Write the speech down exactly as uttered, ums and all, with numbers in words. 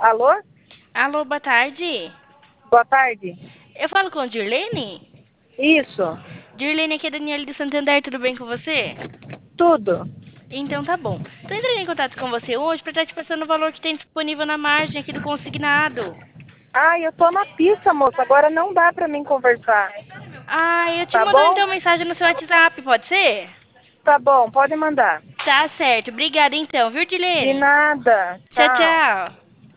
Alô? Alô, boa tarde. Boa tarde. Eu falo com a Dirlene? Isso. Dirlene, aqui é a Daniela de Santander, tudo bem com você? Tudo. Então tá bom. Tô entrando em contato com você hoje pra estar te passando o valor que tem disponível na margem aqui do consignado. Ai, eu tô na pista, moça. Agora não dá pra mim conversar. Ah, eu te Tá mando bom? então mensagem no seu WhatsApp, pode ser? Tá bom, pode mandar. Tá certo. Obrigada então, viu, De Dirlene? nada. Tchau, Tchau. tchau.